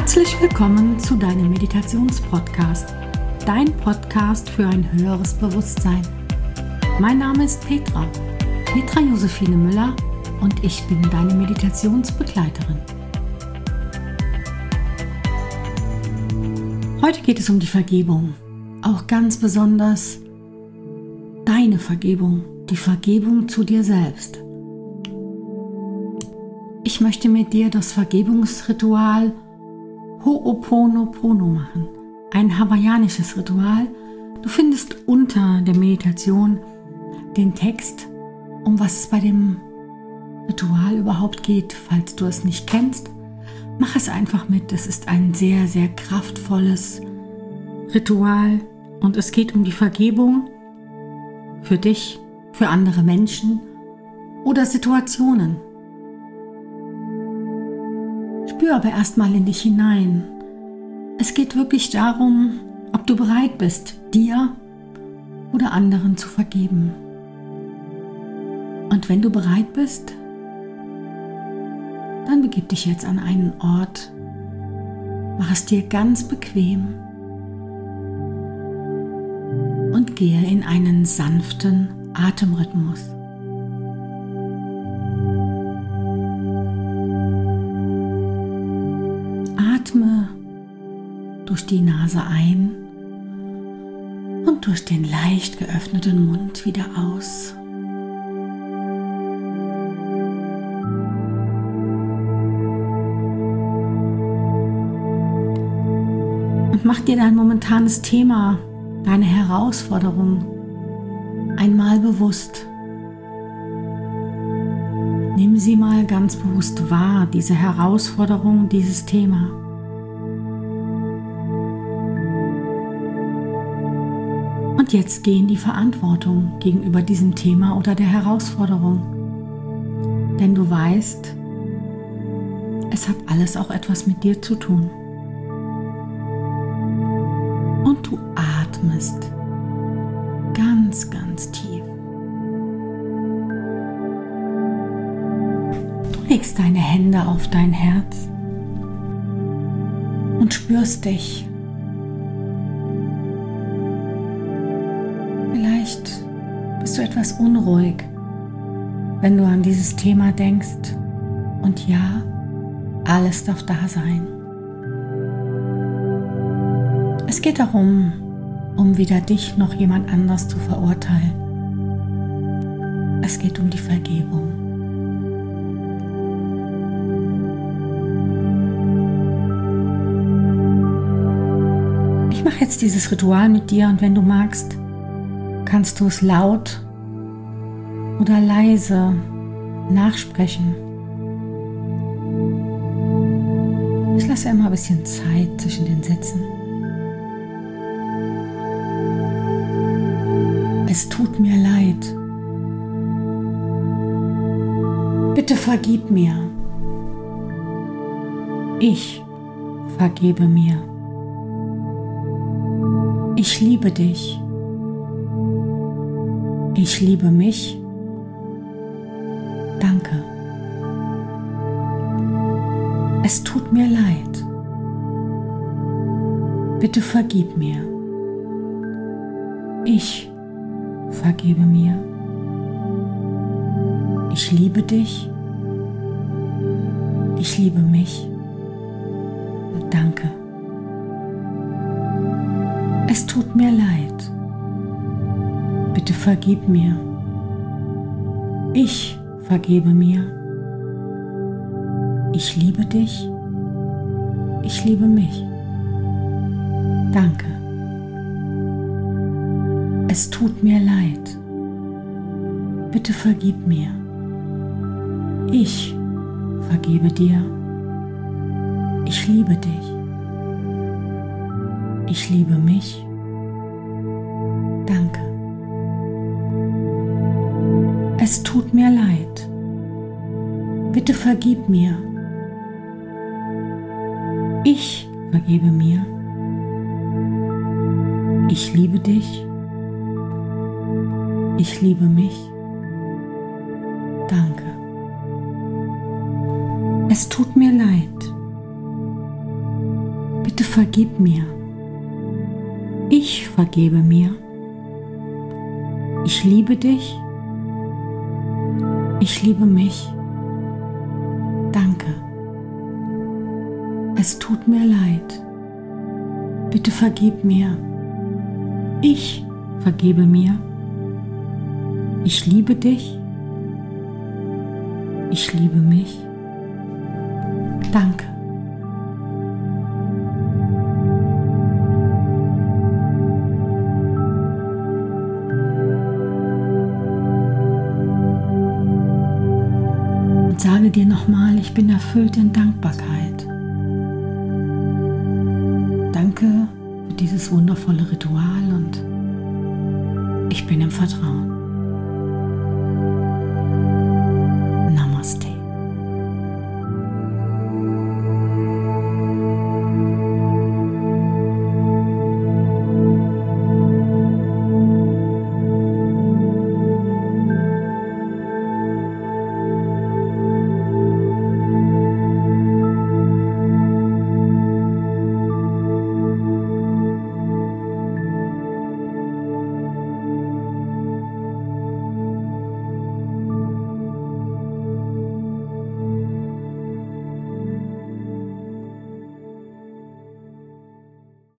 Herzlich willkommen zu deinem Meditationspodcast, dein Podcast für ein höheres Bewusstsein. Mein Name ist Petra Josephine Müller und ich bin deine Meditationsbegleiterin. Heute geht es um die Vergebung, auch ganz besonders deine Vergebung, die Vergebung zu dir selbst. Ich möchte mit dir das Vergebungsritual Ho'oponopono machen, ein hawaiianisches Ritual. Du findest unter der Meditation den Text, um was es bei dem Ritual überhaupt geht. Falls du es nicht kennst, mach es einfach mit. Es ist ein sehr, sehr kraftvolles Ritual und es geht um die Vergebung für dich, für andere Menschen oder Situationen. Spür aber erstmal in dich hinein. Es geht wirklich darum, ob du bereit bist, dir oder anderen zu vergeben. Und wenn du bereit bist, dann begib dich jetzt an einen Ort, mach es dir ganz bequem und gehe in einen sanften Atemrhythmus. Atme durch die Nase ein und durch den leicht geöffneten Mund wieder aus. Und mach dir dein momentanes Thema, deine Herausforderung einmal bewusst. Nimm sie mal ganz bewusst wahr, diese Herausforderung, dieses Thema. Und jetzt geh in die Verantwortung gegenüber diesem Thema oder der Herausforderung. Denn du weißt, es hat alles auch etwas mit dir zu tun. Und du atmest ganz, ganz tief. Du legst deine Hände auf dein Herz und spürst dich. Vielleicht bist du etwas unruhig, wenn du an dieses Thema denkst. Und ja, alles darf da sein. Es geht darum, um weder dich noch jemand anders zu verurteilen. Es geht um die Vergebung. Ich mache jetzt dieses Ritual mit dir und wenn du magst, kannst du es laut oder leise nachsprechen. Ich lasse immer ein bisschen Zeit zwischen den Sätzen. Es tut mir leid. Bitte vergib mir. Ich vergebe mir. Ich liebe dich. Ich liebe mich. Danke. Es tut mir leid. Bitte vergib mir. Ich vergebe mir. Ich liebe dich. Ich liebe mich. Danke. Es tut mir leid. Bitte vergib mir. Ich vergebe mir. Ich liebe dich. Ich liebe mich. Danke. Es tut mir leid. Bitte vergib mir. Ich vergebe dir. Ich liebe dich. Ich liebe mich. Danke. Es tut mir leid. Bitte vergib mir. Ich vergebe mir. Ich liebe dich. Ich liebe mich. Danke. Es tut mir leid. vergib mir. Ich vergebe mir. Ich liebe dich. Ich liebe mich. Danke. Es tut mir leid. Bitte vergib mir. Ich vergebe mir. Ich liebe dich. Ich liebe mich. Danke. Und sage dir nochmal, ich bin erfüllt in Dankbarkeit. Danke für dieses wundervolle Ritual und ich bin im Vertrauen.